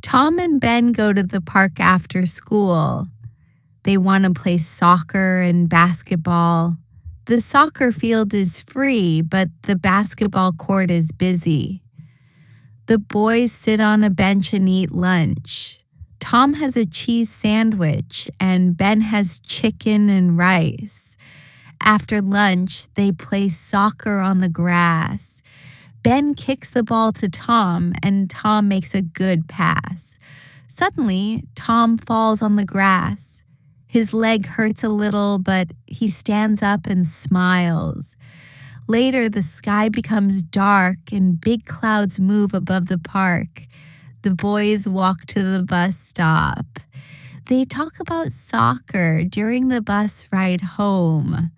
Tom and Ben go to the park after school. They want to play soccer and basketball. The soccer field is free, but the basketball court is busy. The boys sit on a bench and eat lunch. Tom has a cheese sandwich, and Ben has chicken and rice. After lunch, they play soccer on the grass. Ben kicks the ball to Tom, and Tom makes a good pass. Suddenly, Tom falls on the grass. His leg hurts a little, but he stands up and smiles. Later, the sky becomes dark and big clouds move above the park. The boys walk to the bus stop. They talk about soccer during the bus ride home.